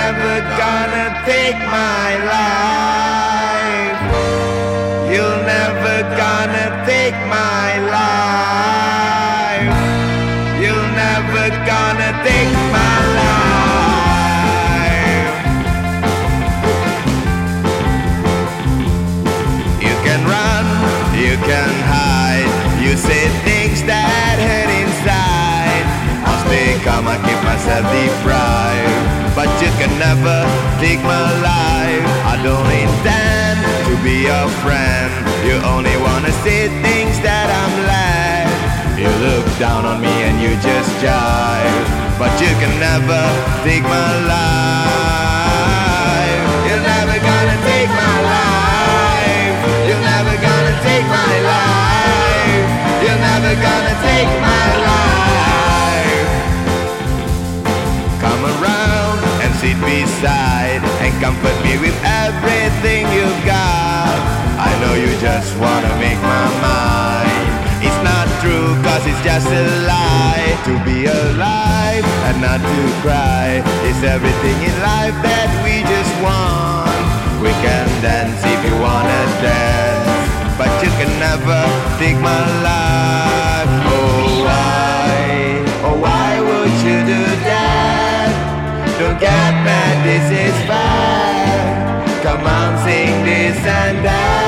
never gonna take my life. You're never gonna take my life. You're never gonna take my life. You can run, you can hide. You say things that hurt inside. I'll stay calm, I keep myself deprived. But you can never take my life. I don't intend to be your friend. You only wanna say things that I'm like. You look down on me and you just jive. But you can never take my life. You're never gonna take my life. You're never gonna take my life. You're never gonna take my life. Come around and sit beside and comfort me with everything you've got. I know you just wanna make my mind. It's not true, cause it's just a lie. To be alive and not to cry is everything in life that we just want. We can dance if you wanna dance, but you can never take my life. Oh why would you do that? Don't get mad, this is bad. Come on, sing this and that.